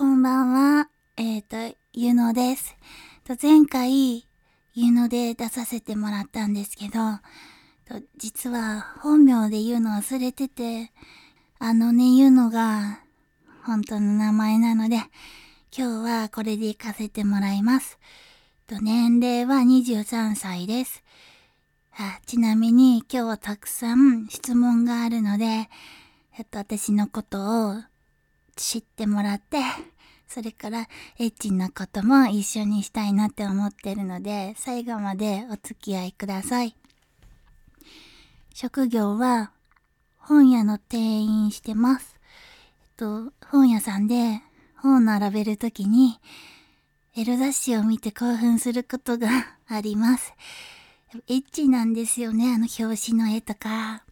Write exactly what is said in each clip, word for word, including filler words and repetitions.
こんばんは。えっ、ー、と、ゆのです。と前回、ゆので出させてもらったんですけど、と実は本名で言うの忘れてて、あのね、ゆのが本当の名前なので、今日はこれで行かせてもらいます。と年齢はにじゅうさんさいです。あちなみに今日はたくさん質問があるので、えっと、私のことを知ってもらって、それからエッチなことも一緒にしたいなって思ってるので、最後までお付き合いください。職業は本屋の店員してます。えっと、本屋さんで本を並べるときに、エロ雑誌を見て興奮することがあります。エッチなんですよね、あの表紙の絵とか。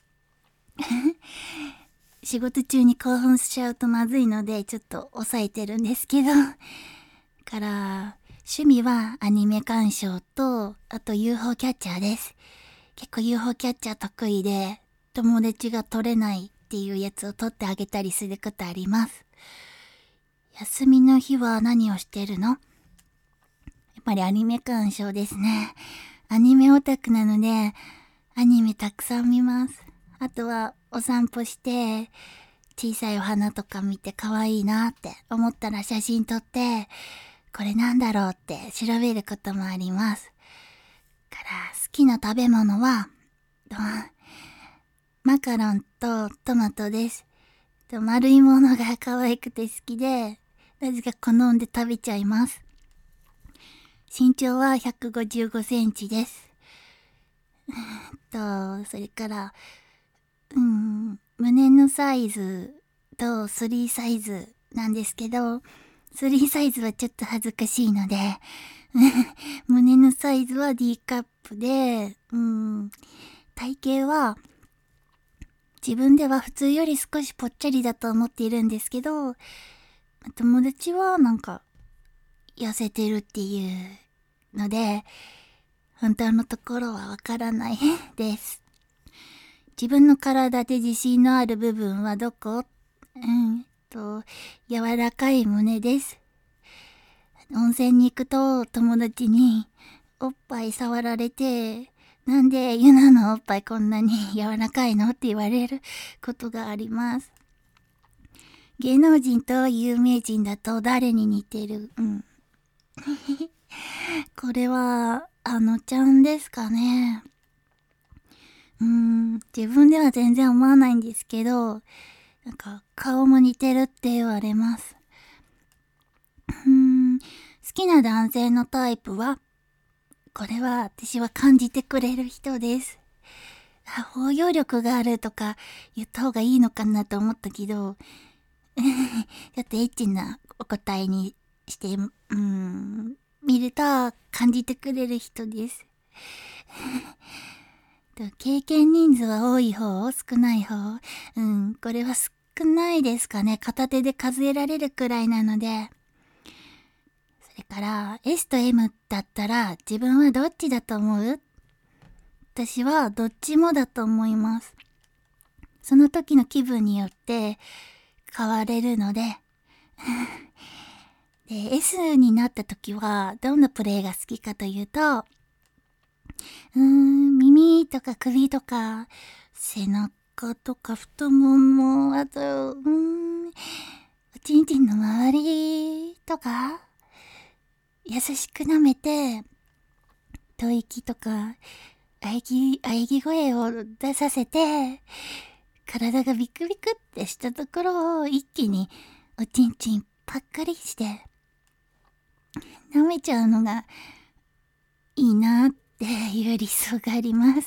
仕事中に興奮しちゃうとまずいので、ちょっと抑えてるんですけど。から、趣味はアニメ鑑賞と、あと ユーフォー キャッチャーです。結構 ユーフォー キャッチャー得意で、友達が取れないっていうやつを取ってあげたりすることあります。休みの日は何をしてるの？やっぱりアニメ鑑賞ですね。アニメオタクなので、アニメたくさん見ます。あとはお散歩して、小さいお花とか見て可愛いなって思ったら写真撮って、これなんだろうって調べることもあります。から好きな食べ物は、マカロンとトマトです。丸いものが可愛くて好きで、なぜか好んで食べちゃいます。身長はひゃくごじゅうごセンチです。と、それから、うん、胸のサイズとスリーサイズなんですけど、スリーサイズはちょっと恥ずかしいので、胸のサイズは D カップで、うん、体型は自分では普通より少しぽっちゃりだと思っているんですけど、友達はなんか痩せてるっていうので、本当のところはわからないです。自分の体で自信のある部分はどこ？うんと、柔らかい胸です。温泉に行くと友達におっぱい触られて、なんでユナのおっぱいこんなに柔らかいのって言われることがあります。芸能人と有名人だと誰に似てる？うん。これは、あのちゃんですかね。うーん、自分では全然思わないんですけど、なんか顔も似てるって言われます。うーん、好きな男性のタイプは、これは私は感じてくれる人です。あ、包容力があるとか言った方がいいのかなと思ったけど、ちょっとエッチなお答えにして、うーん、見ると感じてくれる人です。経験人数は多い方？少ない方？うん、これは少ないですかね。片手で数えられるくらいなので。それから、S と M だったら自分はどっちだと思う？私はどっちもだと思います。その時の気分によって変われるので。で、S になった時はどんなプレイが好きかというと、うーん、耳とか首とか背中とか太もも、あと、うーん、おちんちんの周りとか優しく舐めて、吐息とか喘ぎ、喘ぎ声を出させて、体がビクビクってしたところを一気におちんちんパッカリして舐めちゃうのがいいなっていう理想があります。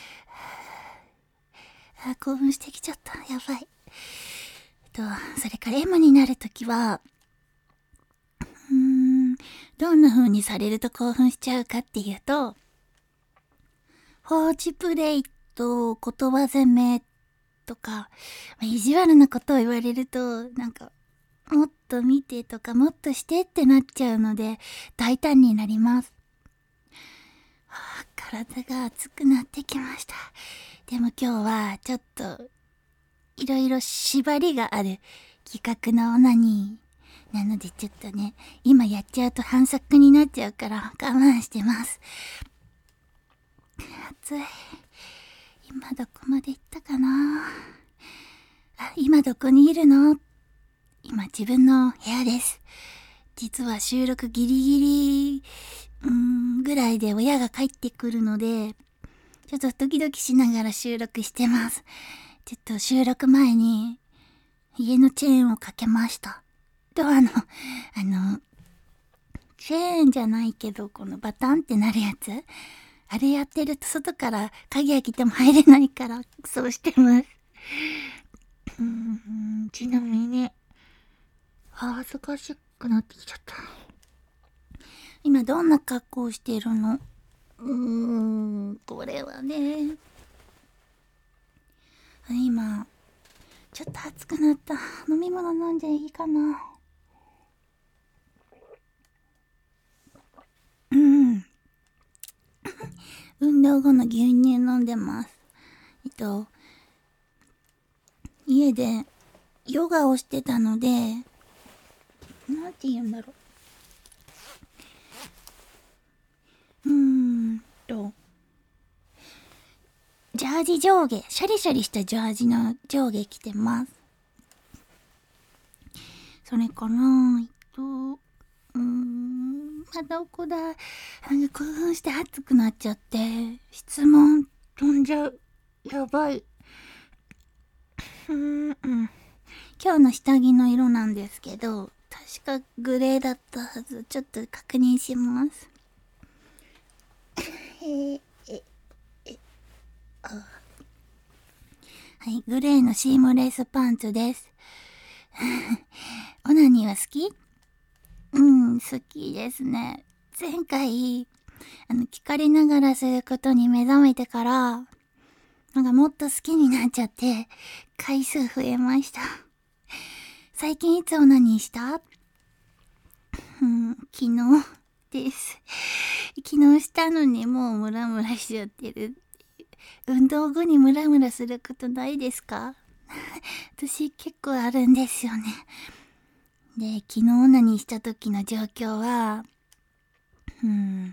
あ、興奮してきちゃった。やばい。と、それから M になるときは、うーん、どんな風にされると興奮しちゃうかっていうと、放置プレイと言葉攻めとか、意地悪なことを言われると、なんか、もっと見てとか、もっとしてってなっちゃうので、大胆になります。はあ、体が熱くなってきました。でも今日は、ちょっと、いろいろ縛りがある企画のオナニーなのでちょっとね、今やっちゃうと反則になっちゃうから我慢してます。暑い。今どこまで行ったかな。あ、今どこにいるの？今自分の部屋です。実は収録ギリギリ、うーん、ぐらいで親が帰ってくるので、ちょっとドキドキしながら収録してます。ちょっと収録前に家のチェーンをかけました。ドアの、あの、チェーンじゃないけど、このバタンってなるやつ、あれやってると外から鍵開けても入れないから、そうしてます。うーん、ちなみに、恥ずかしくなってきちゃった。今どんな格好をしてるの？うーん、これはね。今、ちょっと暑くなった。飲み物飲んでいいかな？うん。運動後の牛乳飲んでます。えっと、家でヨガをしてたので、なんて言うんだろう。うーんと、ジャージ上下、シャリシャリしたジャージの上下着てます。それかな、えっと、うーん、まあ、どこだ。なんか興奮して熱くなっちゃって、質問飛んじゃう。やばい。うーん、うん。今日の下着の色なんですけど、確かグレーだったはず。ちょっと確認します。ええ、え、あ。はい、グレーのシームレスパンツです。オナニーは好き？うん、好きですね。前回、あの、聞かれながらすることに目覚めてから、なんかもっと好きになっちゃって、回数増えました。最近いつオナニーした？うん、昨日です。昨日したのにもうムラムラしちゃってる。運動後にムラムラすることないですか？私結構あるんですよね。で、昨日オナニーした時の状況は、うん、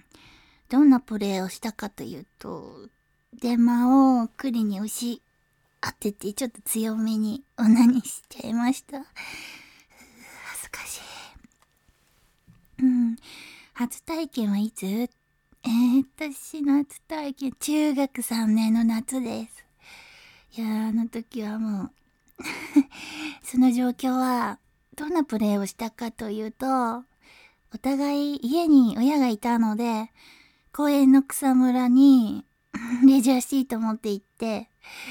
どんなプレーをしたかというと、電話を栗に押し当ててちょっと強めにオナニーしちゃいました。恥ずかしい。うん。初体験はいつ？えー、私の初体験、中学さんねんの夏です。いやー、あの時はもうその状況は、どんなプレーをしたかというと、お互い家に親がいたので、公園の草むらにレジャーシート持って行って、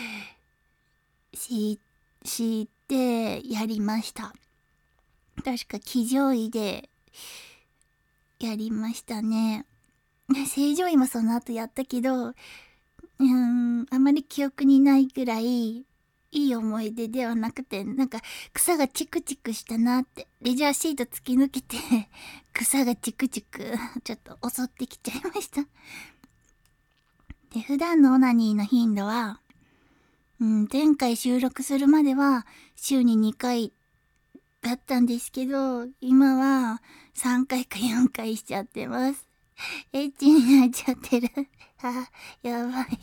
敷いてやりました。確か騎乗位でやりましたね。正常位もその後やったけど、うーん、あまり記憶にないぐらいいい思い出ではなくて、なんか草がチクチクしたなって、レジャーシート突き抜けて草がチクチクちょっと襲ってきちゃいました。で、普段のオナニーの頻度は、うん、前回収録するまでは週ににかいだったんですけど、今はさんかいかよんかいしちゃってます。エッチになっちゃってる。あ、やばい。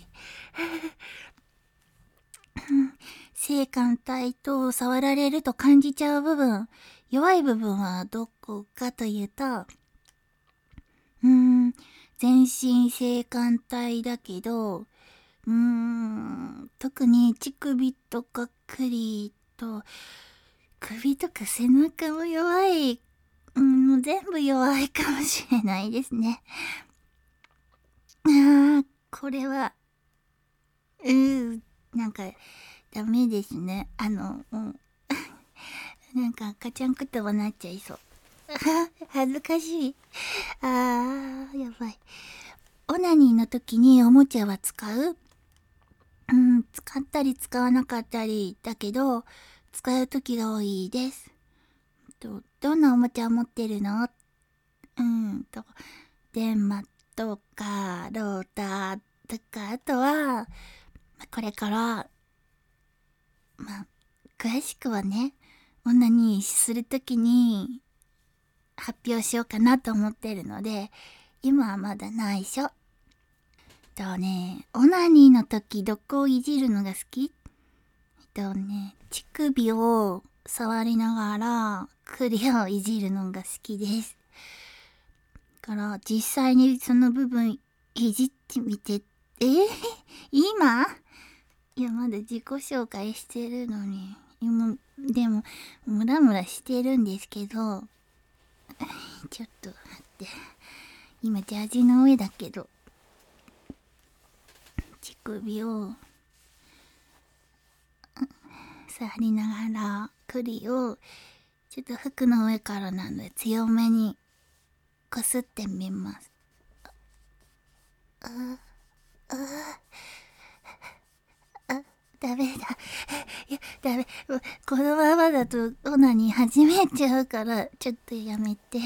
性感帯と触られると感じちゃう部分、弱い部分はどこかというと、うーん、全身性感帯だけど、うーん、特に乳首とか首と、首とか背中も弱い。うん、もう全部弱いかもしれないですね。あー、これは、うー、なんか、ダメですね。あの、うん、なんか赤ちゃん言葉なっちゃいそう。恥ずかしい。あー、やばい。オナニーの時におもちゃは使う？うん、使ったり使わなかったりだけど、使う時が多いです。と、どんなおもちゃを持ってるの？うんと、電マとか、ローターとか、あとは、これから、まあ、詳しくはね、オナニーするときに、 発表しようかなと思ってるので、今はまだ内緒。とね、オナニーの時どこをいじるのが好き？とね、乳首を触りながら栗をいじるのが好きです。だから実際にその部分いじってみて、えー、今？いや、まだ自己紹介してるのに。今、でも、ムラムラしてるんですけど、ちょっと待って。今、ジャージの上だけど、乳首を、触りながら、栗を、ちょっと服の上からなので強めに、こすってみます。あ、あ、あ、ダメだ。いや、ダメ。このままだとオナニー始めちゃうから、ちょっとやめて。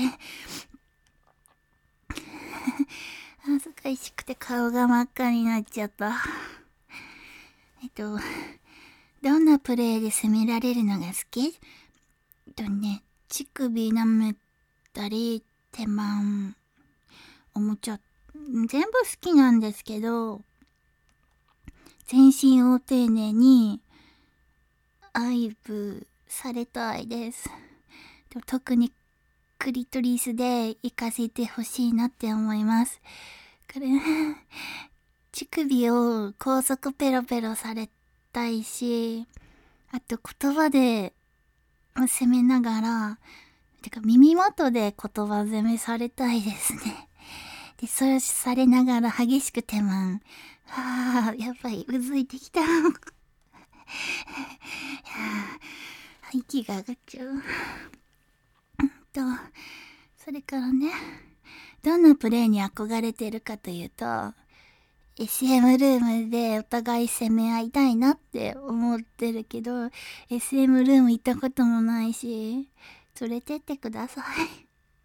恥ずかしくて顔が真っ赤になっちゃった。えっと、どんなプレイで責められるのが好き？えっとね、乳首舐めたり、手間、おもちゃ、全部好きなんですけど、全身を丁寧に愛撫されたいです。でも特にクリトリスで行かせてほしいなって思います。これ乳首を高速ペロペロされたいし、あと言葉で責めながら、てか耳元で言葉責めされたいですね。で、それされながら激しく手間。はあ、やばい、うずいてきた。息が上がっちゃう。と、それからね、どんなプレイに憧れてるかというと、エスエム ルームでお互い攻め合いたいなって思ってるけど、エスエム ルーム行ったこともないし、連れてってください。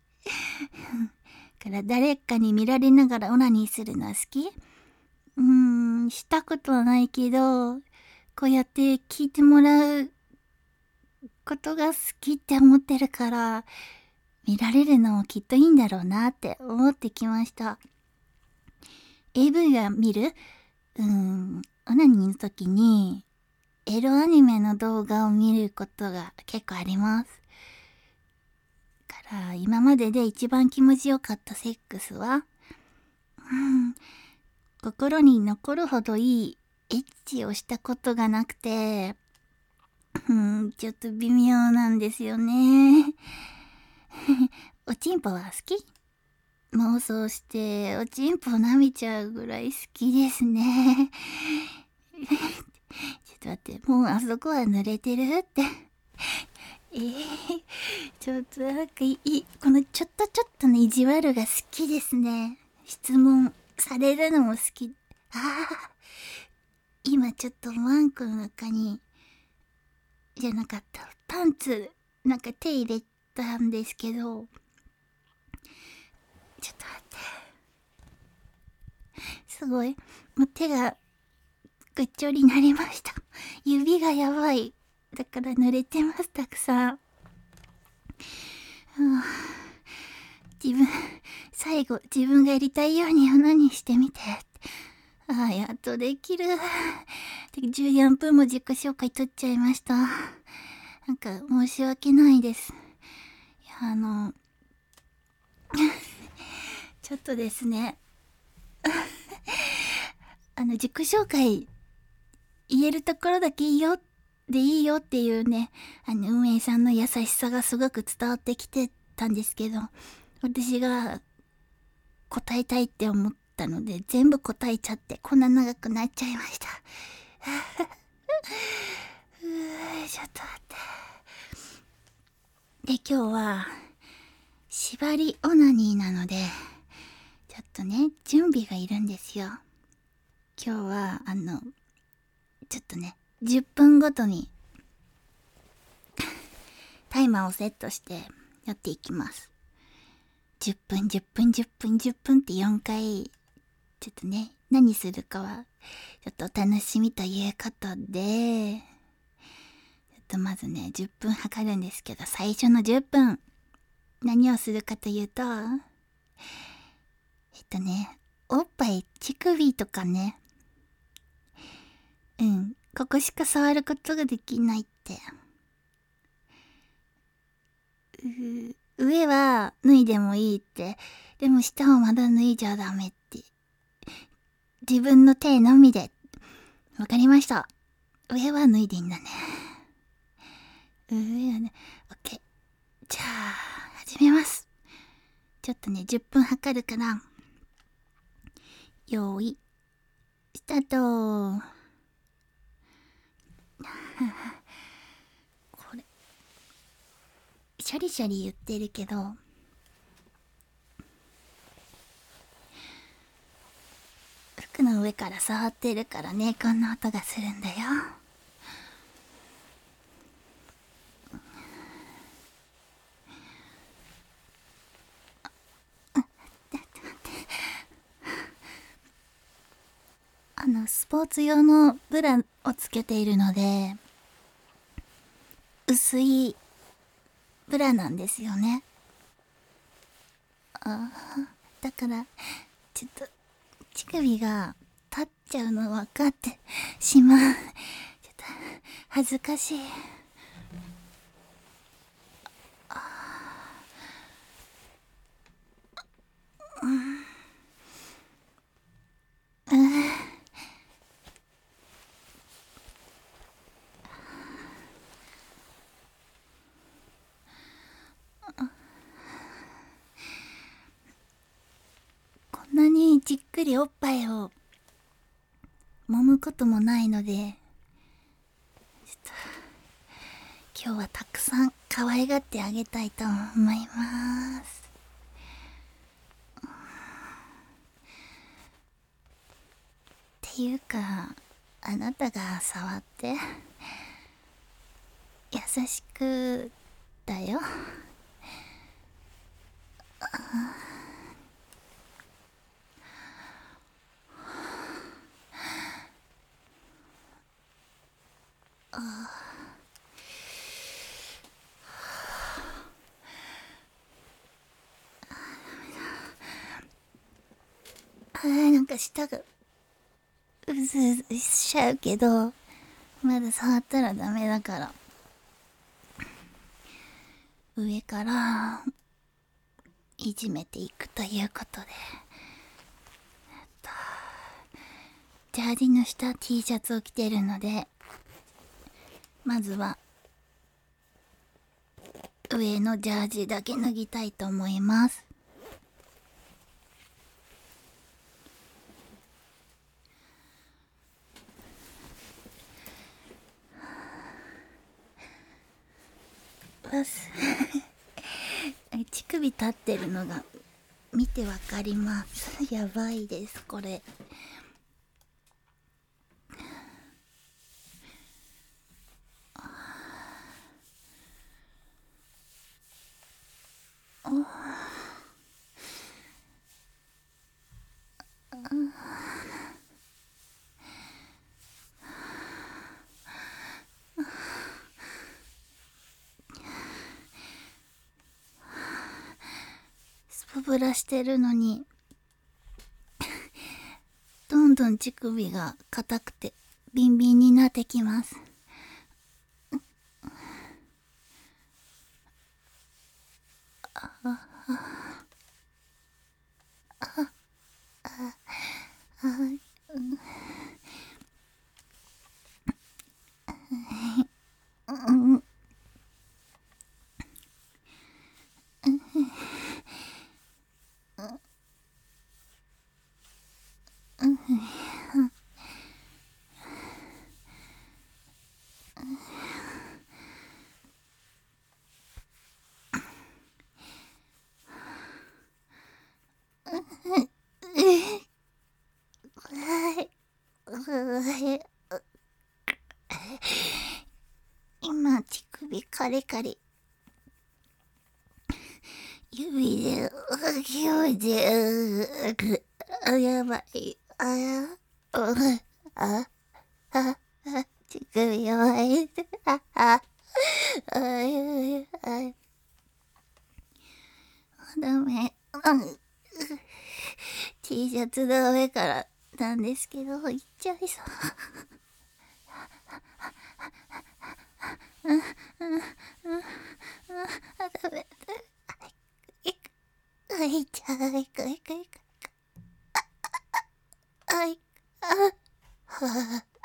から誰かに見られながらオナニーするのは好き？うーん、したことはないけど、こうやって聞いてもらうことが好きって思ってるから、見られるのもきっといいんだろうなって思ってきました。エーブイ は見る？うーん、オナニーの時にエロアニメの動画を見ることが結構あります。から今までで一番気持ちよかったセックスは、うん、心に残るほどいいエッチをしたことがなくて、うん、ちょっと微妙なんですよね。おちんぽは好き？妄想しておちんぽ舐めちゃうぐらい好きですね。ちょっと待って、もうあそこは濡れてるって。えー、ちょっとなんかいい、このちょっとちょっとの意地悪が好きですね。質問されるのも好き。ああ、今ちょっとワンコの中に、じゃなかった。パンツ、なんか手入れたんですけど、ちょっと待って。すごい。もう手がぐっちょりになりました。指がやばい。だから濡れてます、たくさん。自分、最後、自分がやりたいようにオナニーしてみて。ああ、やっとできる。じゅうよんぷんも自己紹介取っちゃいました。なんか、申し訳ないです。いや、あの、ちょっとですね。あの、自己紹介、言えるところだけいいよ、でいいよっていうね、あの、運営さんの優しさがすごく伝わってきてたんですけど、私が答えたいって思ったので、全部答えちゃって、こんな長くなっちゃいました。うー、ちょっと待って。で、今日は、縛りオナニーなので、ちょっとね、準備がいるんですよ。今日は、あの、ちょっとね、じゅっぷんごとに、タイマーをセットしてやっていきます。じゅっぷん、じゅっぷん、じゅっぷん、じゅっぷんってよんかい、ちょっとね、何するかは、ちょっとお楽しみということで、ちょっとまずね、じゅっぷん測るんですけど、最初のじゅっぷん。 何をするかというと、えっとね、おっぱい、乳首とかね、うん、ここしか触ることができないって。う上は脱いでもいいって。でも下はまだ脱いじゃダメって。自分の手のみで。わかりました。上は脱いでいいんだね。上はね、オッケー。じゃあ、始めます。ちょっとね、じゅっぷん測るから。よーい、スタート。これ、シャリシャリ言ってるけど、服の上から触ってるからね、こんな音がするんだよ。あの、スポーツ用のブラをつけているので、薄いブラなんですよね。あだから、ちょっと、乳首が立っちゃうの分かってしまう。ちょっと、恥ずかしい。うん。うんこんなにじっくりおっぱいを揉むこともないので、ちょっと今日はたくさん可愛がってあげたいと思います。っていうか、あなたが触って優しくだよ。あーなんか舌がうずうずしちゃうけど、まだ触ったらダメだから、上からいじめていくということで、ジャージの下 T シャツを着てるので、まずは上のジャージだけ脱ぎたいと思います。わす乳首立ってるのが見てわかります。やばいですこれ。スポブラしてるのにどんどん乳首が硬くてビンビンになってきます。今乳首カリカリ指で気持ちあやばいあやあああ乳首弱いああああダメ。うん、T シャツの上からなんですけど、いっちゃいそう。うんうんうんうん、あ、ダメ。いく、いっちゃう、いくいくいく。あい、あ、はあ、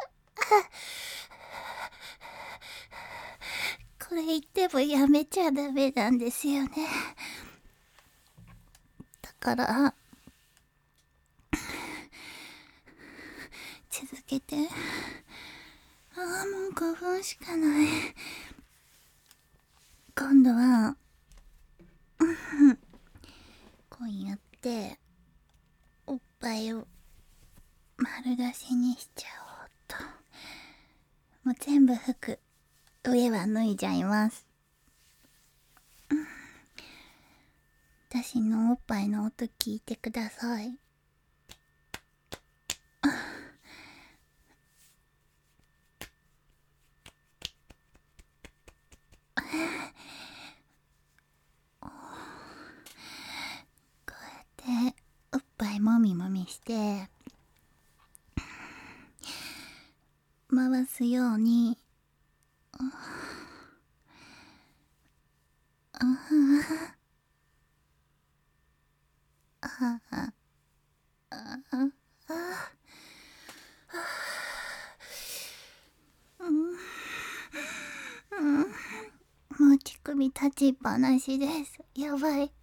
これ言ってもやめちゃダメなんですよね。だから続けて。ああ、もうごふんしかない。今度はこうやっておっぱいを丸出しにしちゃおうと。もう全部服、上は脱いじゃいます。私のおっぱいの音聞いてください。こうやっておっぱいもみもみして回すように、もう乳首立ちっぱなしです。やばい。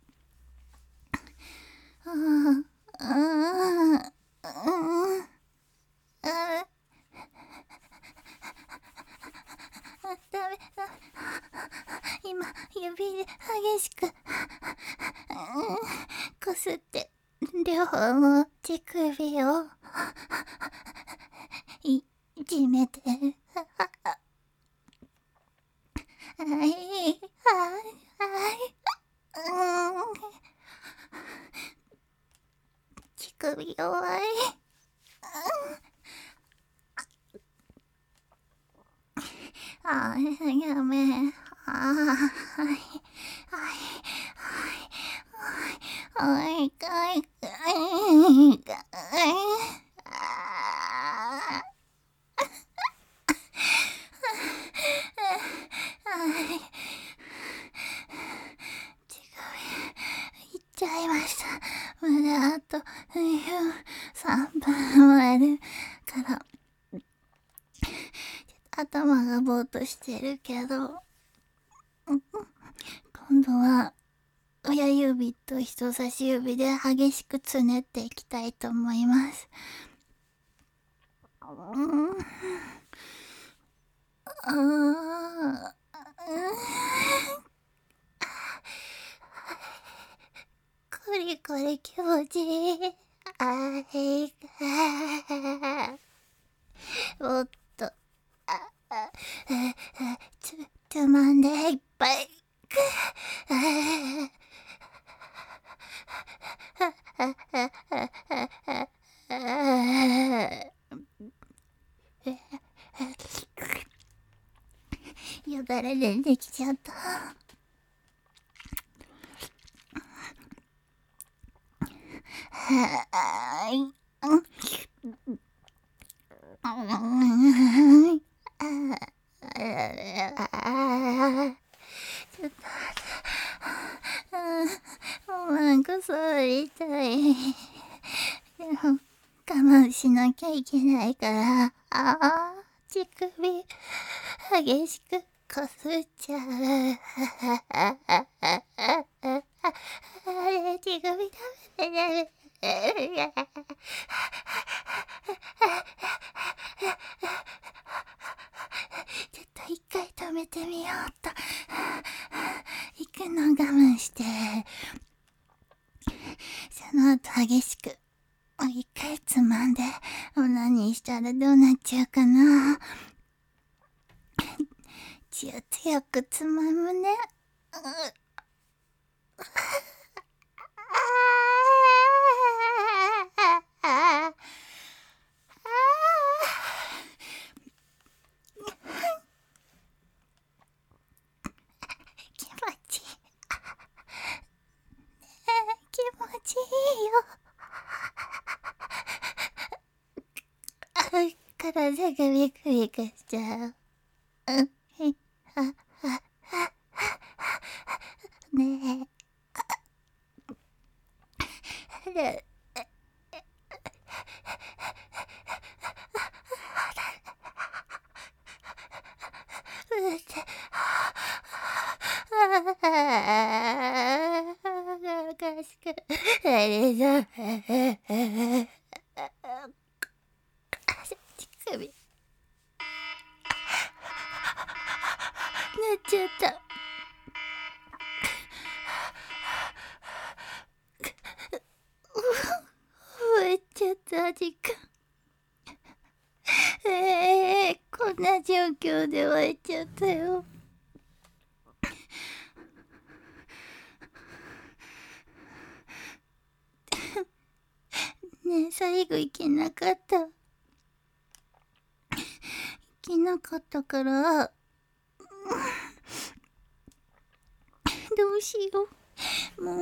ああ、ああ、ああ、ダメだ。今指で激しくこすって両方の乳首をいじめて、はいはいはい、うん、乳首弱い。ああ、やめ。ああ、はいはいはいはいはいはいはい、行っちゃいました。まだあとさんぷんもあるから頭がぼーっとしてるけど、今度は親指と人差し指で激しくつねっていきたいと思います。うん、あー、これこれ気持ちいい。あいがもっと、あ、あ、あ、つ、つまんでいっぱい。よだれ出てきちゃった。はい。ちょっと、もうなんか触りたい。でも、我慢しなきゃいけないから、ああ、乳首、激しくこすっちゃう。あれ、乳首ダメだね。ちょっと一回止めてみようっと。行くの我慢して、その後激しく、もう一回つまんで、もう何したらどうなっちゃうかな。強強くつまむね。気持ちいい。 体がビクビクしちゃう。うん、へ、は、は、は、は、ねえ。で、うって、おかしくなりそう。乳首、なっちゃった。終わっちゃった時間。えー、こんな状況で終わっちゃったよ。ねえ、最後いけなかった。いけなかったから、どうしよう。も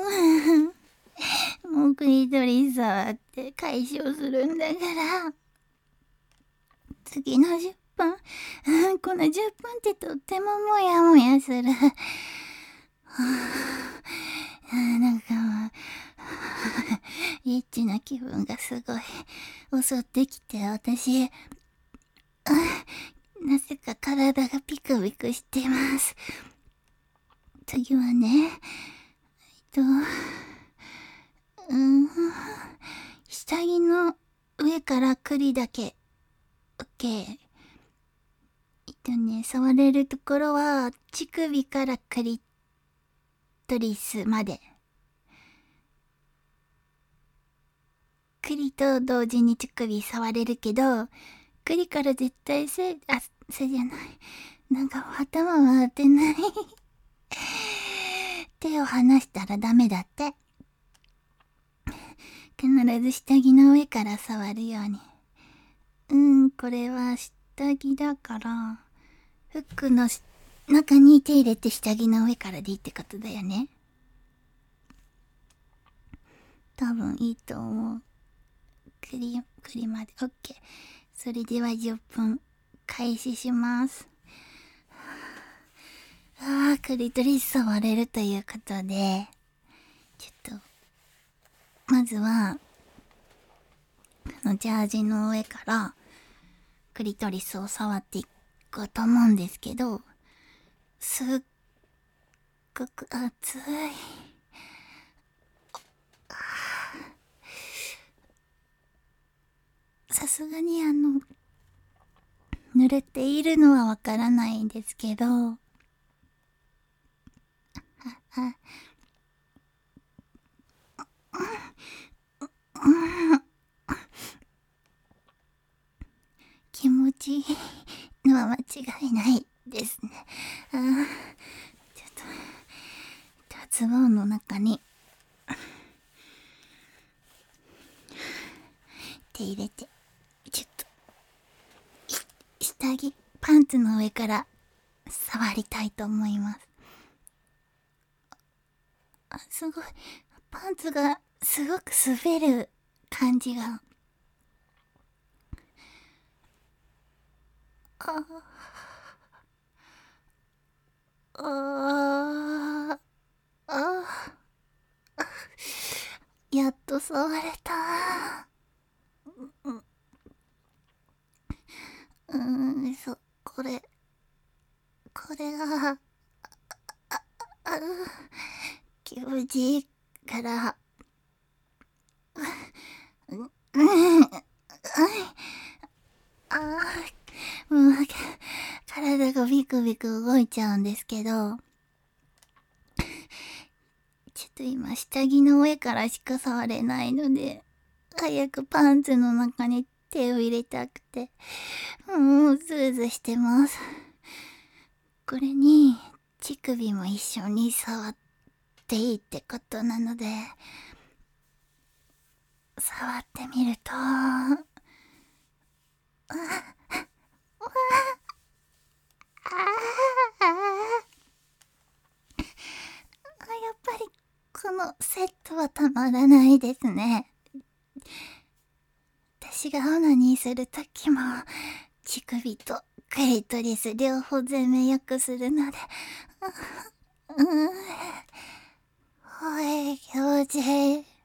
う、もうクリトリス触って解消するんだから。次のじゅっぷん、このじゅっぷんってとってもモヤモヤする。なんかもう、リッチな気分がすごい襲ってきて、私、なぜか体がピクピクしています。次はね、えっと、うん、下着の上から栗だけ。オッケー。えっとね、触れるところは、乳首からクリトリスまで。栗と同時に乳首触れるけど、栗から絶対せ、あ、せじゃない。なんか頭回ってない。手を離したらダメだって。必ず下着の上から触るように。うん、これは下着だから、服の中に手入れて下着の上からでいいってことだよね。多分いいと思う。クリ、クリまで。オッケー。それではじゅっぷん開始します。ああ、クリトリス触れるということで、ちょっと、まずは、このジャージの上から、クリトリスを触っていこうと思うんですけど、すっごく熱い。さすがにあの、濡れているのはわからないんですけど、あ、あ、気持ちいいのは間違いないですね。あー、ちょっと、ズボンの中に手入れて、ちょっと、下着、パンツの上から触りたいと思います。あ、すごい。パンツがすごく滑る感じが。ああ、ああ、やっと触れた。うん、うーん、そ、これ、これが、あ、あ、気持ちいいから、うん、うん、ああ、もう、体がビクビク動いちゃうんですけど、ちょっと今下着の上からしか触れないので、早くパンツの中に手を入れたくて、もうズーズしてます。これに乳首も一緒に触っていいってことなので、触ってみると、あ、あ、やっぱりこのセットはたまらないですね。私私がオナニーするときも、乳首とクリトリス両方全面よくするので、う、うん、おい、気持ちいい。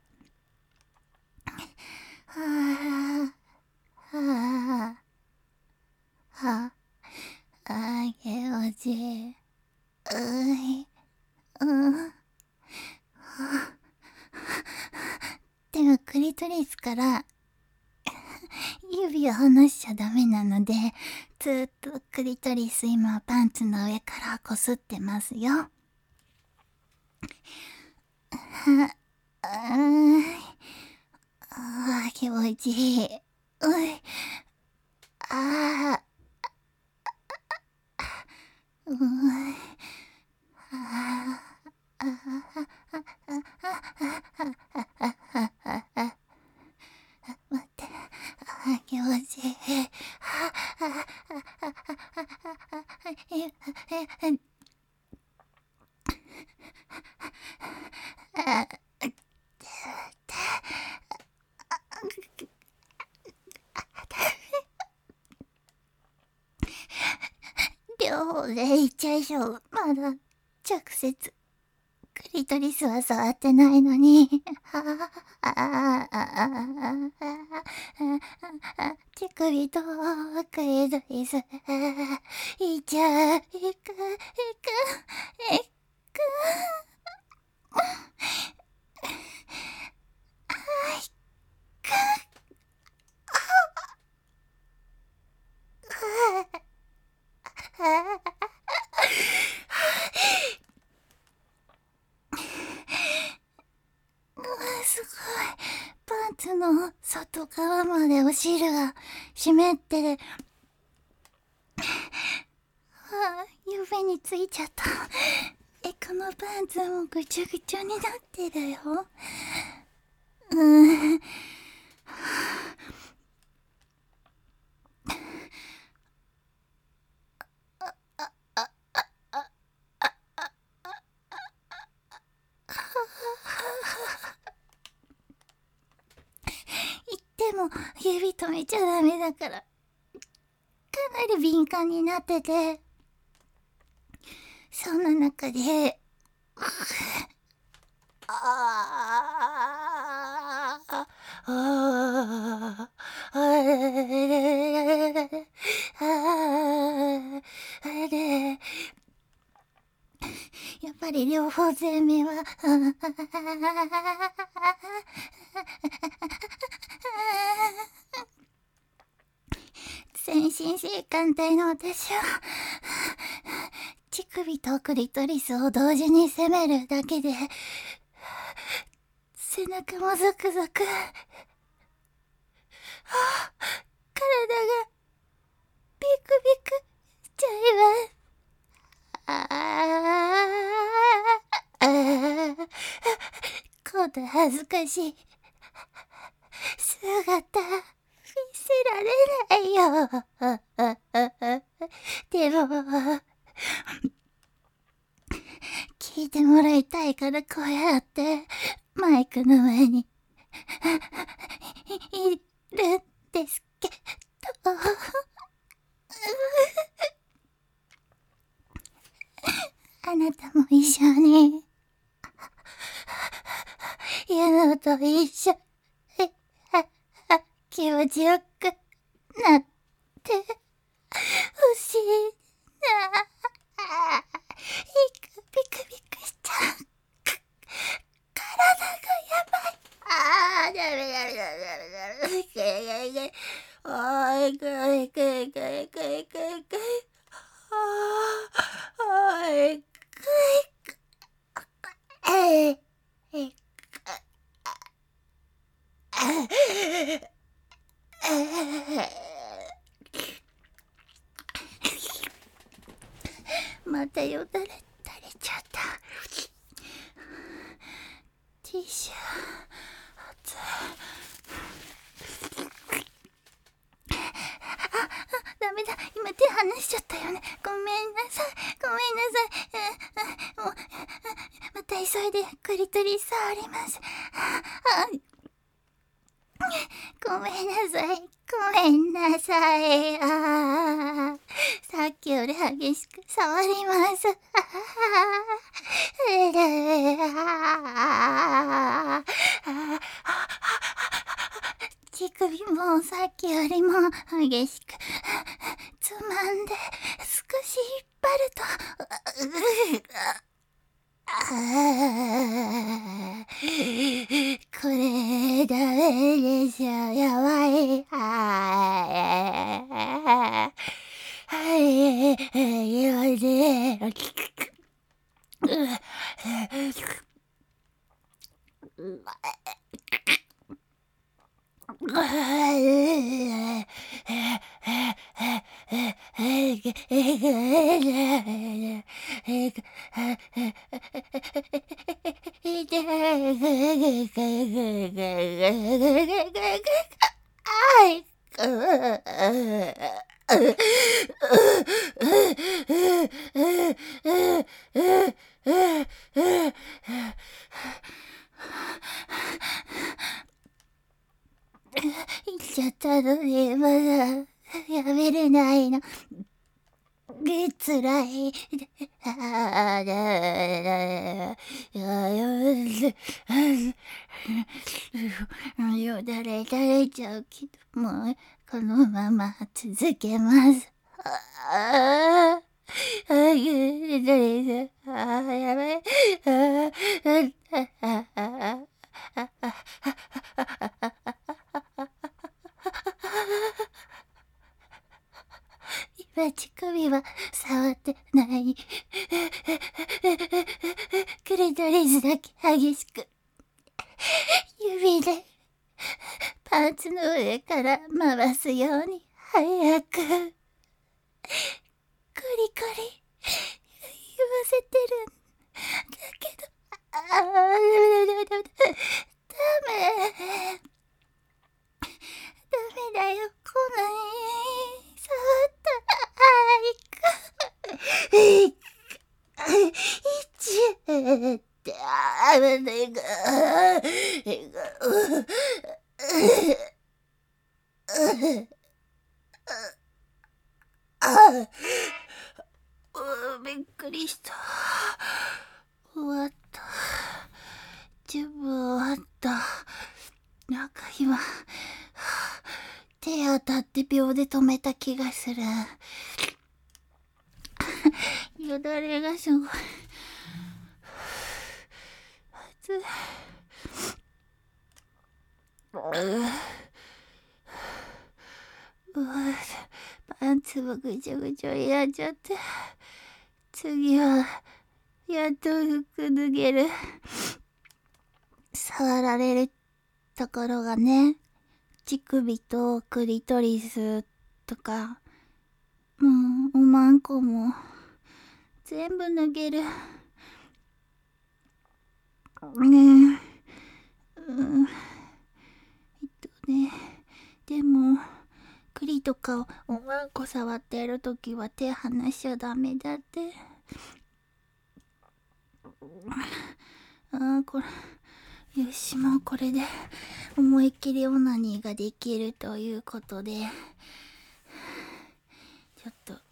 はあ、はあ、はあ、あ、気持ちいい。うい、うん。でもクリトリスから指を離しちゃダメなので、ずーっとクリトリス今パンツの上からこすってますよ。はあ、うーん。ああ、気持ちいい。うい。ああ。うーん。ああ。ああ。待って。ああ、気持ちいい。ああ。ああ。え、え、ああ。両方でいっちゃいしょう。まだ直接クリトリスは触ってないのに。ああ、ああ、ああ、乳首とクリトリス。いっちゃう、いく、いく、いく。すごい。パンツの外側までお汁が湿ってる。はあ、指についちゃった。え、このパンツもぐちゃぐちゃになってるよ。うーん。言っても指止めちゃダメだから、かなり敏感になってて、そんな中で、ああ、ああ、あれ、あれ、やっぱり両方全面は、全身性感帯の私は、乳首とクリトリスを同時に攻めるだけで、背中もゾクゾク、体がビクビクしちゃいます。ああ、こんな恥ずかしい姿見せられないよ。でも、聞いてもらいたいからこうやってマイクの上にいるんですけど、あなたも一緒にユノと一緒に気持ちよくなってほしいな。ビクビクしちゃう。体がやばい。ああ、ダメダメダメダメダメダメ。おい、くいくいくいくいくいくい。おい、くいくい。えい、えい、またよだれ垂れちゃった。ティッシュ熱い。あ、ダメだ、今手離しちゃったよね。ごめんなさい、ごめんなさい。もうまた急いでクリトリス触ります。ごめんなさい、 ごめんなさい。あーさっきより激しく触ります。乳首もさっきよりも激しくつまんで少し引っ張ると、あーこれダメでしょ、やばい。あーはい、よで、言っちゃったのに、まだやめれないの。つらい。あーよだれ垂れちゃうけど、もうこのまま続けます。ああ、あゆれああ、やばい。ああ、ああ、あ今乳首は触ってない。クリトリスだけ激しく指でパンツの上から回すように早くコリコリ言わせてるんだけど、ああ、ダメダメだよ、こんなに触ったらいく。いちってあれがびっくりした。終わった。全部終わった。なんか今手当たって秒で止めた気がする。よだれがすごい。熱い。うわ、パンツもぐちゃぐちゃになっちゃって。次はやっと服脱げる。触られるところがね、乳首とクリトリスとか、もうおまんこも全部脱げる。ねえ、うん、えっとね、でもクリとかをおまんこ触ってるときは手離しちゃダメだって。あーこれよし、もうこれで思いっきりオナニーができるということで、ちょっと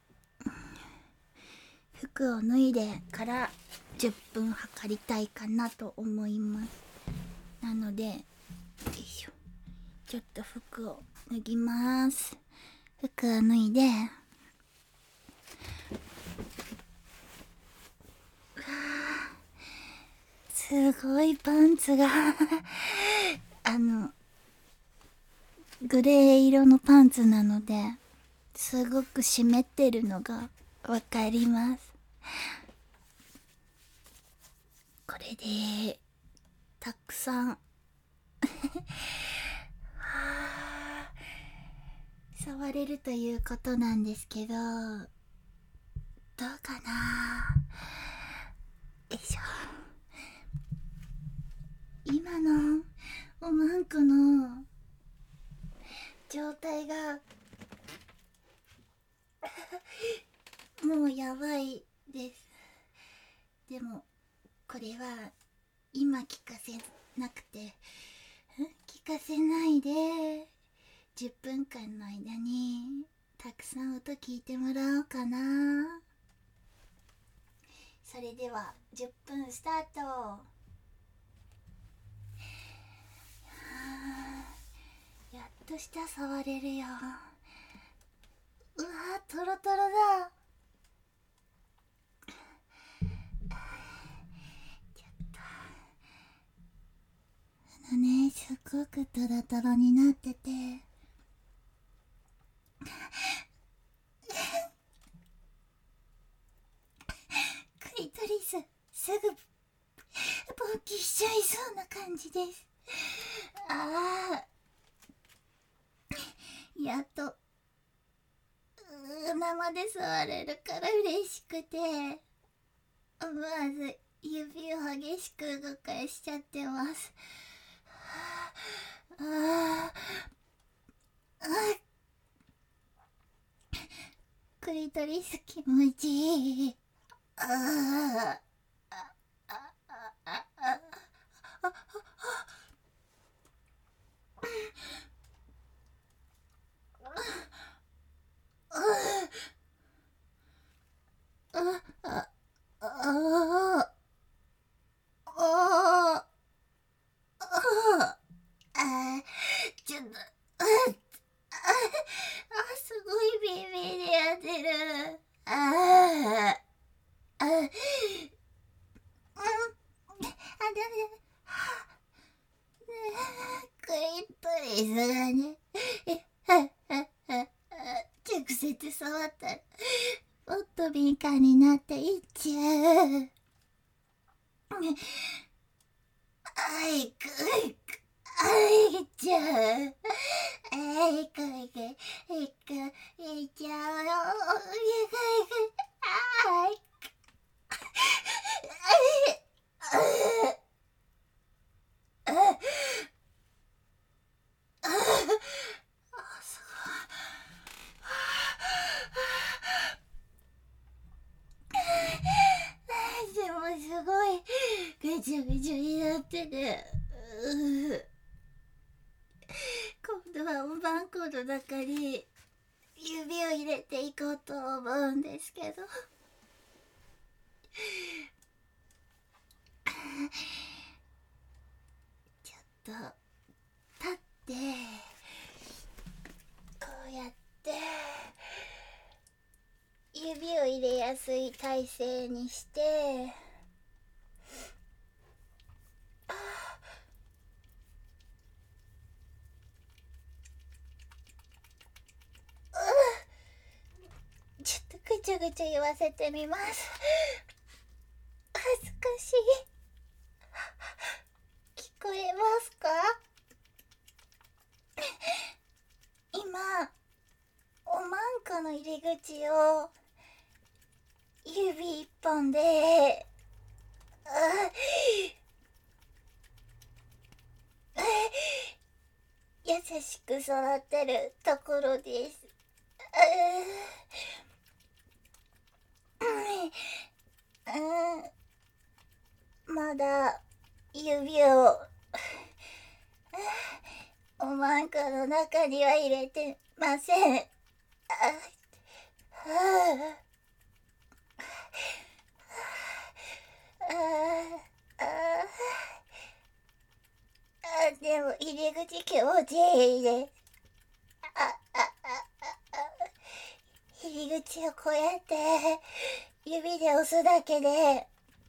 服を脱いでからじゅっぷん測りたいかなと思います。なので、よいしょ、ちょっと服を脱ぎます。服を脱いで、すごいパンツがあのグレー色のパンツなのですごく湿ってるのがわかります。これでたくさん触れるということなんですけど、どうかな。よいしょ。今のおまんこの状態がもうやばいです。でもこれは今聞かせなくて、聞かせないでじゅっぷんかんの間にたくさん音聞いてもらおうかな。それではじゅっぷんスタート。はあ、やっと舌触れるよ。うわー、トロトロだ。ちょっとあのね、すっごくトロトロになってて、クリトリスすぐ勃起しちゃいそうな感じです。あー、やっとうー生で触れるから嬉しくて、思わず指を激しく動かしちゃってます。あーあー、クリトリス気持ちいい。あーあああああああああああ、ちょっと、ああ、すごいビビりやってる。ああ、あ、うん、あ、ダメだ。クリトリスがね、直接触ったら、もっと敏感になっていっちゃう。あいくいく、あいちゃう。あいくいく、いく、いちゃうよ。いくいく、あいく、あい、あい、あい、あ、すごい。でもすごいぐちゃぐちゃになってて、う今度はおばんこの中に指を入れていこうと思うんですけど、ちょっと立ってこうやって指を入れやすい体勢にして、ちょっとぐちゃぐちゃ言わせてみます。恥ずかしい。聞こえますか？今おまんこの入り口を指一本で、あ優しく触ってるところです。うん、まだ指をおまんこの中には入れてません。ああああ、でも入り口気持ちいいです。ああああ、入り口をこうやって指で押すだけで、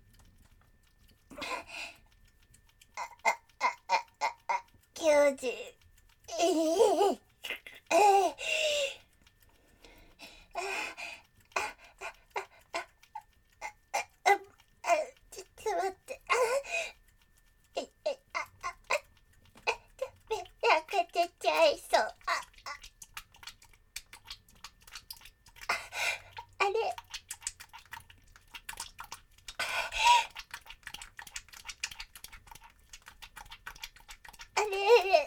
気持ちいい。ちょっと待って。赤ちゃちゃいそう。あ、あれ。あれ。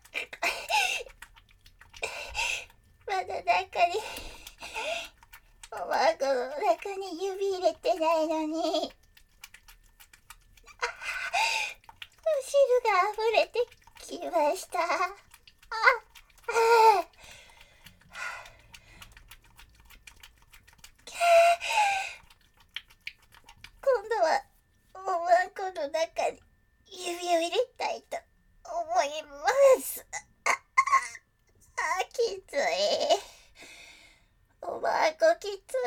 まだ中に、おまんこの中に指入れてないのに、お汁が溢れてきました。あ、あ、 の中に指を入れたいと思います。あ、あ、あ、きつい。おばあこきつい。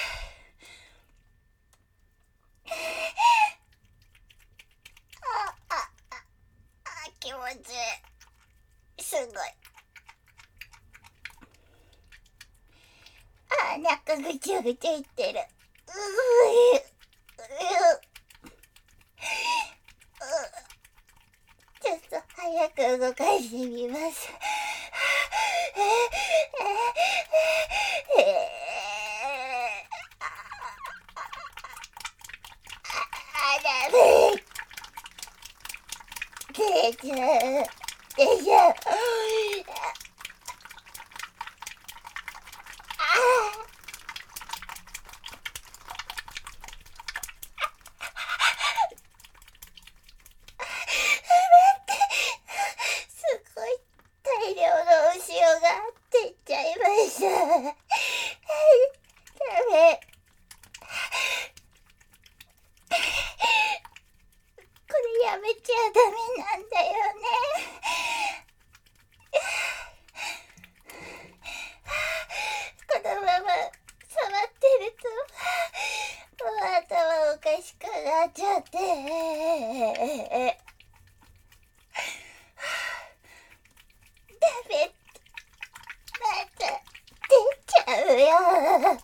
あ、あ、あ、あ、気持ちいい。すごい。あ、中ぐちゃぐちゃいってる。うううちょっと早く動かしてみます。あらめ出ちゃう出ちゃう。やめちゃダメなんだよね。このまま触ってると頭おかしくなっちゃって。ダメ、また出ちゃうよ。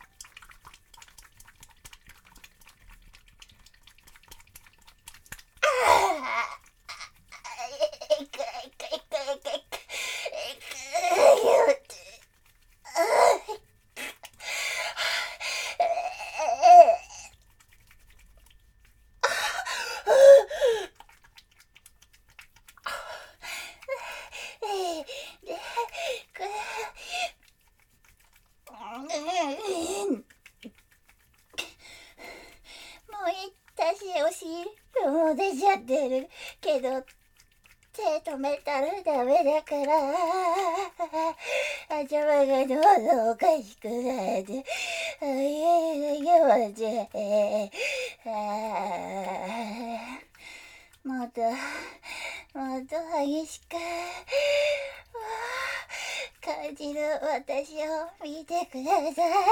お尻も出ちゃってるけど手止めたらダメだから頭がどうぞおかしくなってあいや気持ちいい。もっともっと激しく感じる私を見てください。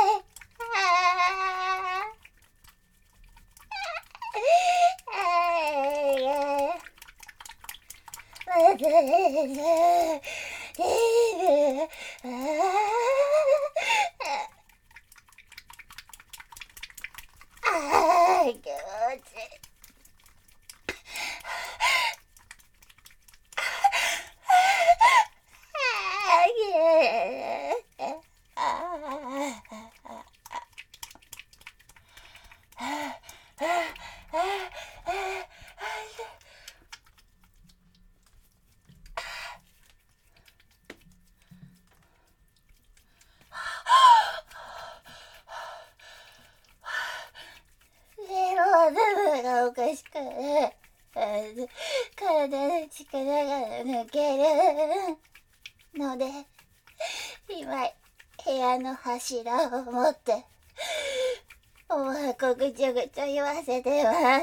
頭がおかしくて体の力が抜けるので今部屋の柱を持っておはこぐちょぐちょ言わせてます。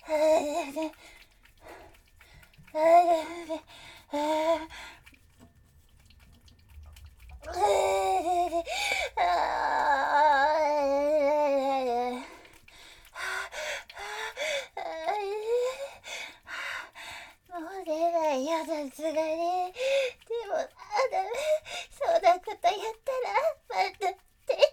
もう出ないよ、さすがに。でも、あ、ダメ。そんなことやったら、また出ちゃう。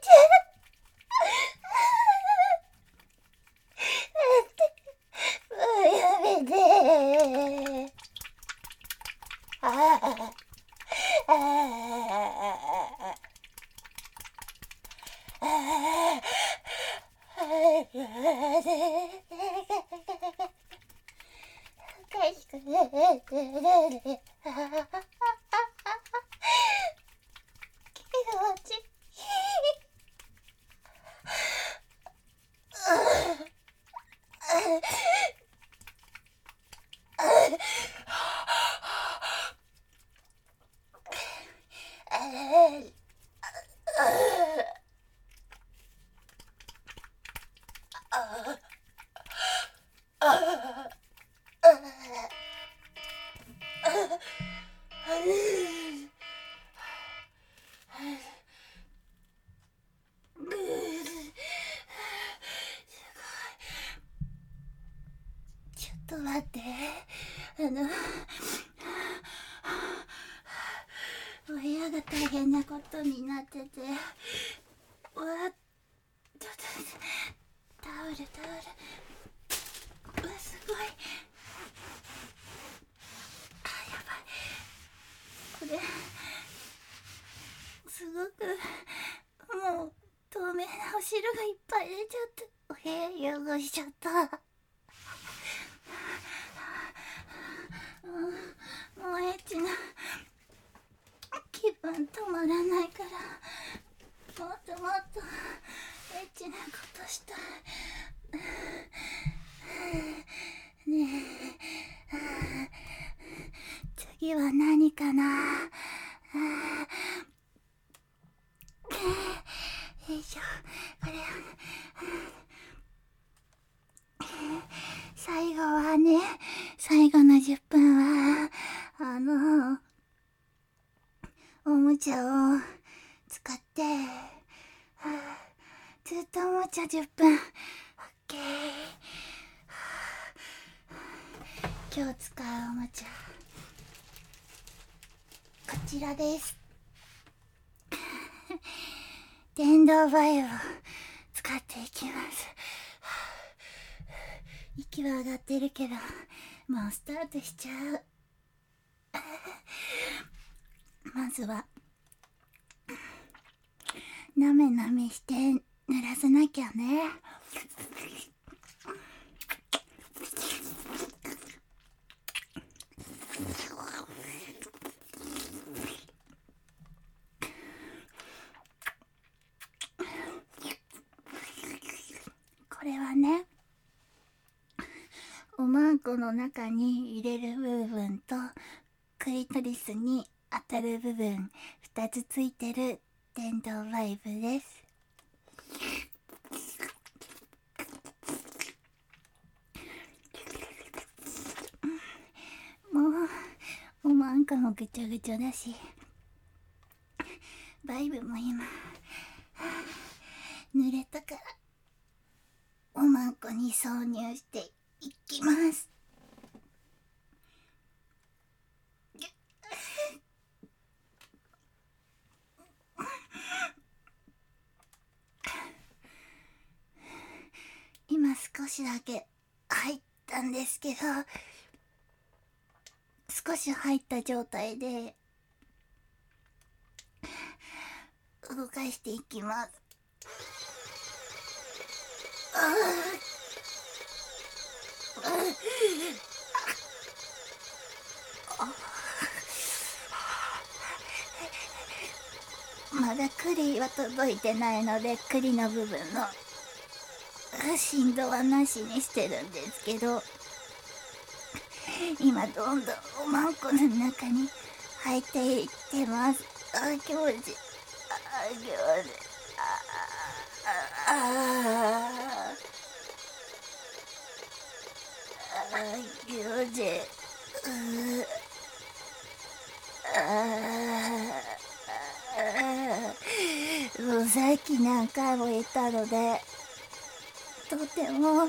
もうやめて。ああ。ああ。ああ。おかしくなってる。気持ちいい。 と待って。あの、お部屋が大変なことになってて。うわ、ちょっと、タオル、タオル。うわ、すごい。あ、やばい。これ、すごく、もう、透明なお汁がいっぱい出ちゃって、お部屋汚しちゃった。もうエッチな気分止まらないから、もっともっとエッチなことしたい。ねえ、次は何かな。よいしょ、これ最後はね、最後のじゅっぷんはあのおもちゃを使って、はあ、ずっとおもちゃじゅっぷん。オッケー。今日使うおもちゃ、こちらです。電動バイオを使っていきます。息は上がってるけど、もうスタートしちゃう。まずはなめなめして濡らさなきゃね。これはね、おまんこの中に入れる部分とクリトリスに当たる部分ふたつついてる電動バイブです。もうおまんこもぐちゃぐちゃだし、バイブも今濡れたからおまんこに挿入していきます。今少しだけ入ったんですけど、少し入った状態で動かしていきます。まだ栗は届いてないので、栗の部分の振動はなしにしてるんですけど、今どんどんおまんこの中に入っていってます。あ、気持ちいい。あ、気持ちいい。ああ、気持ちいい。もうさっき何回も言ったので、とても、うん、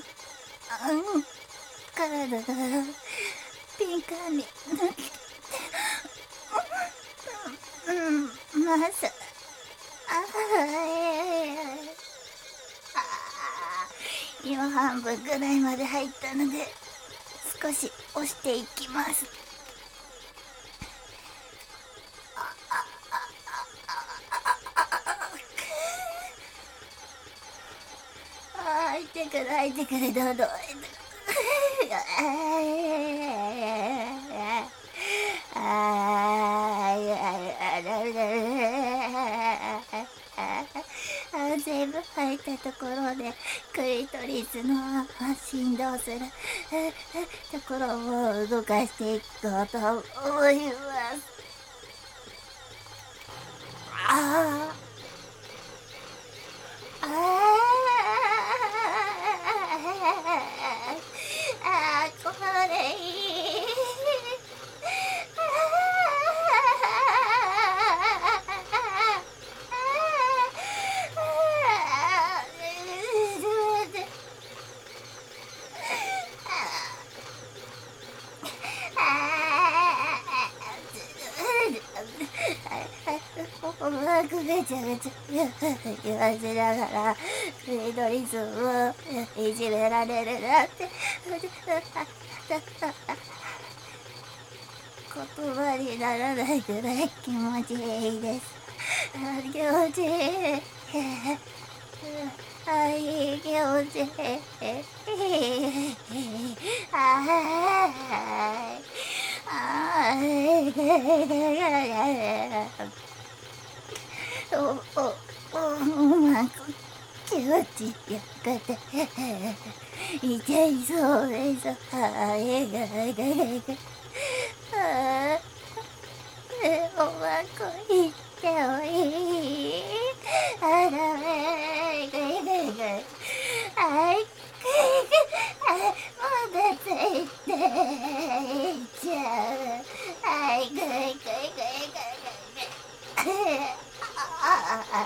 体が敏感になってきて、うん、うん、まず、ああ、今半分ぐらいまで入ったので、少し押していきます。ああ、入ってくる、入ってくる、どうどう。全部入ったところでクリトリスの振動するところを動かしていこうと思います。ああ、ああ、これいい。 くめちゃめちゃ言わせながらクリトリスをいじめられるなんて言葉にならないぐらい気持ちいいです。気持ちいい。あ、いい気持ちいい。ああ、お、お、お、まく気持ちよくていちゃいそうです。あ、えがえがえがあ、おまこ言ってもいい？あらめがいがいがいあいまだついていっちゃう。あいぐいぐいぐいぐいぐいああ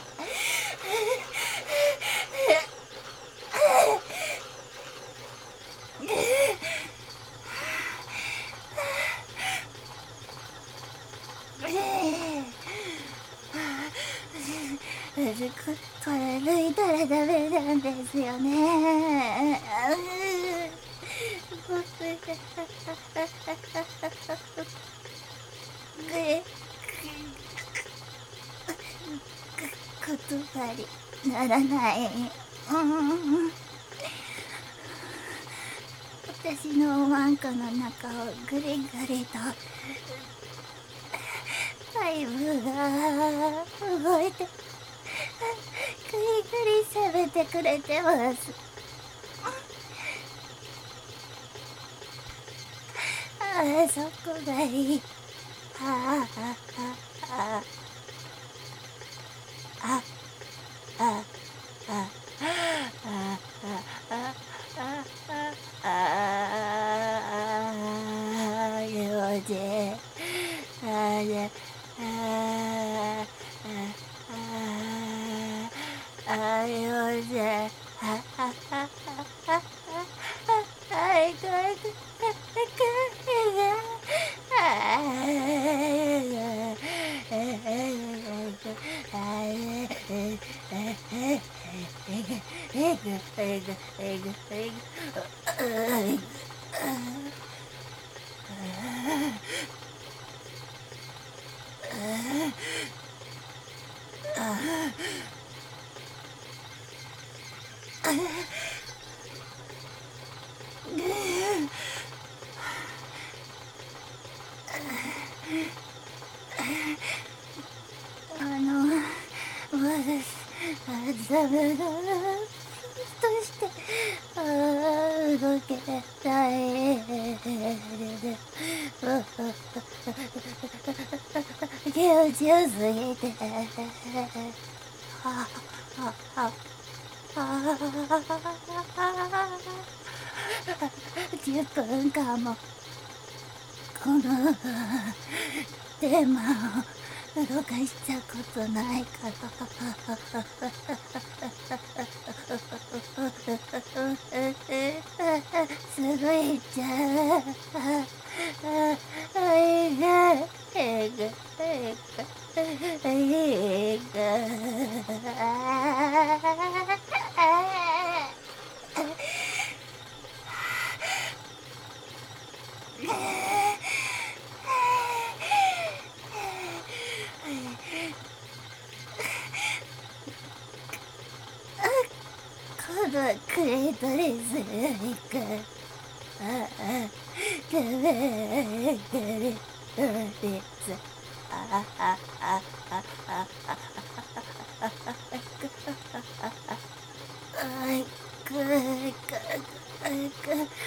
ここれ抜いたらダメなんですよね。言葉にならない。うん私のおまんこの中をぐりぐりとパイプが動いてぐりぐり攻めてくれてます。ああ、そこがいい。ああ、ああ、ああ、ああ、ああ、ああ、ああ、気持ちいい。あれ、ああ、ああ、気持ちいい。ああ、ああ、あいこいこいこいあの、私、ダメだとして、ああ、動けない。気持ちよすぎて。ああ、ああ、じゅっぷんかんも、このテーマを動かしたことないからすぐいっちゃう。えがえがえがえこのクレートレスにかああダメクレートレスああああああいくくくく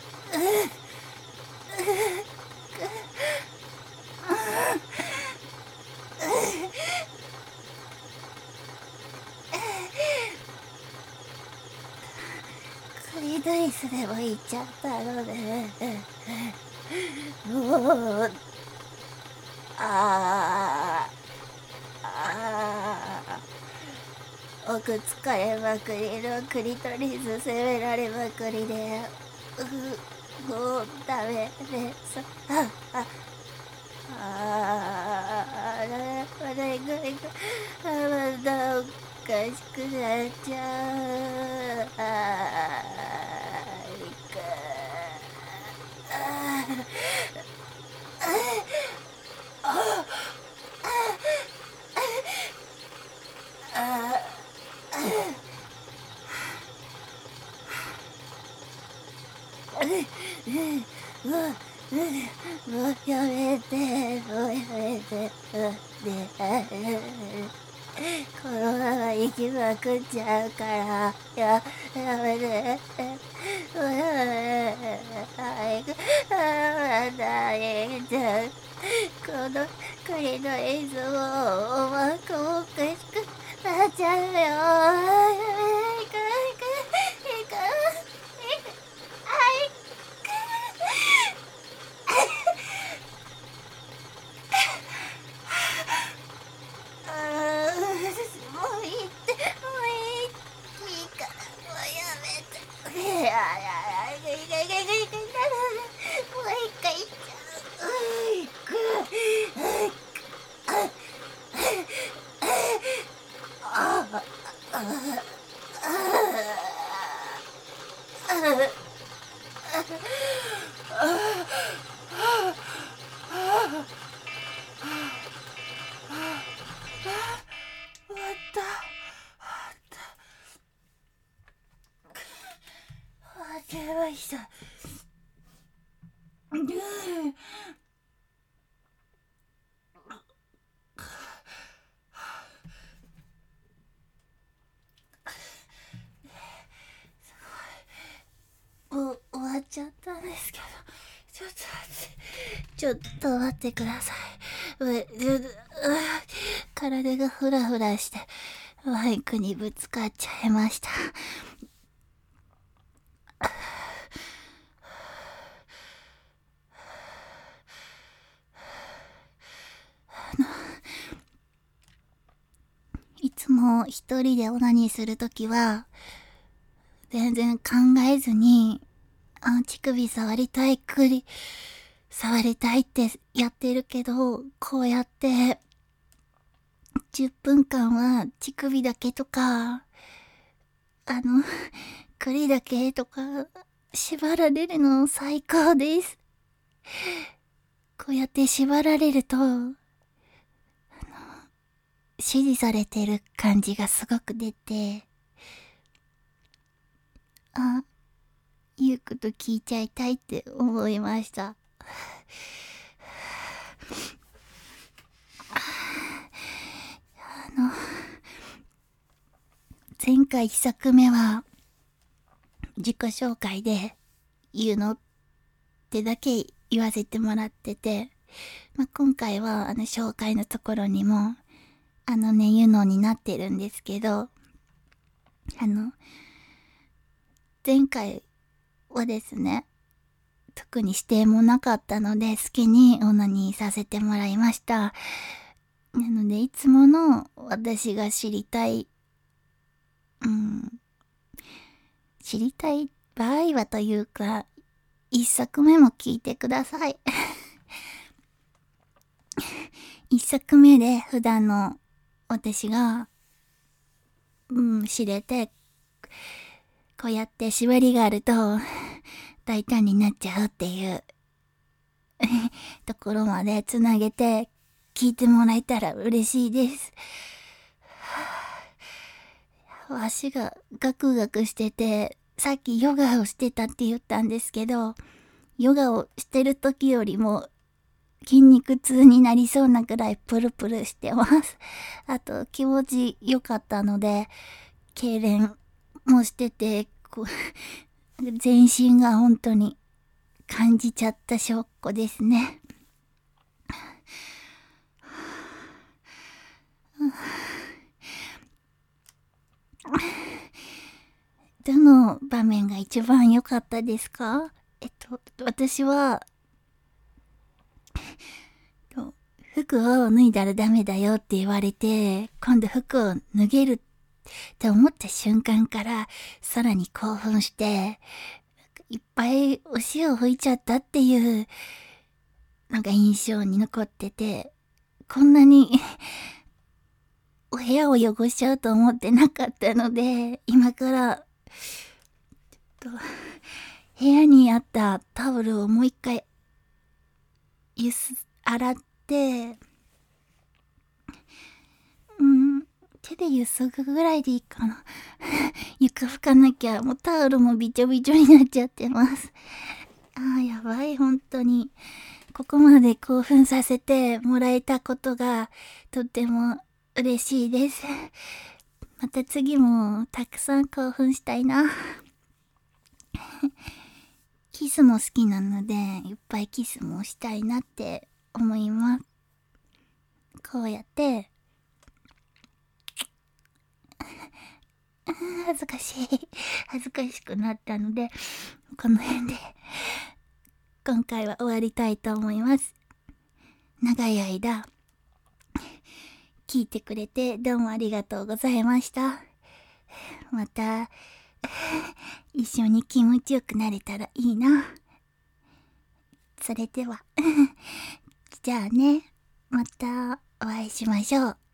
クリトリスでも行っちゃったのね。もうああ奥疲れまくりのクリトリス責められまくりでうもうダメです。ああああないかいか。またおかしくなっちゃう。あーいか。あーあああうわもうやめてもうやめてねこのまま行きまくっちゃうからややめてもうやめて早くあんたえちゃんこの国の映像をおまくおかしくなっちゃうよやめて行か行か行か行かはいあーもういいってもういいいいからもうやめていやいやいやいやいやいやいやいやもう一回行っちゃうういくあああ終わった終わりました。もう終わっちゃったんですけど、ちょっと待って、ちょっと待ってください。うう体がフラフラして、マイクにぶつかっちゃいました。いつも一人でオナニーするときは、全然考えずに、あ、乳首触りたい、くり、触りたいってやってるけど、こうやって、じゅっぷんかんは乳首だけとか、あの、栗だけとか、縛られるの最高です。こうやって縛られると、あの、指示されてる感じがすごく出て、あ、言うこと聞いちゃいたいって思いました。あの、前回一作目は、自己紹介で言うのってだけ言わせてもらってて、まあ、今回はあの紹介のところにも、あのね、言うのになってるんですけど、あの、前回はですね、特に指定もなかったので好きにオナニーさせてもらいました。なのでいつもの私が知りたい、うん、知りたい場合はというか、一作目も聞いてください。一作目で普段の私が、うん、知れて、こうやって縛りがあると大胆になっちゃうっていうところまでつなげて聞いてもらえたら嬉しいです。足がガクガクしてて、さっきヨガをしてたって言ったんですけど、ヨガをしてる時よりも筋肉痛になりそうなくらいプルプルしてます。あと気持ち良かったので、痙攣もしてて、こう全身が本当に感じちゃった証拠ですね。どの場面が一番良かったですか？えっと、私は、服を脱いだらダメだよって言われて、今度服を脱げるって思った瞬間から、さらに興奮して、いっぱいお塩を拭いちゃったっていうのが印象に残ってて、こんなにお部屋を汚しちゃうと思ってなかったので、今からちょっと部屋にあったタオルをもう一回ゆす洗って、うん、手でゆすぐぐらいでいいかな。床拭かなきゃ。もうタオルもびちょびちょになっちゃってます。あー、やばい、本当に。ここまで興奮させてもらえたことがとっても嬉しいです。また次もたくさん興奮したいな。キスも好きなので、いっぱいキスもしたいなって思います。こうやって、恥ずかしい。恥ずかしくなったので、この辺で、今回は終わりたいと思います。長い間、聞いてくれてどうもありがとうございました。また、一緒に気持ちよくなれたらいいな。それでは、じゃあね、またお会いしましょう。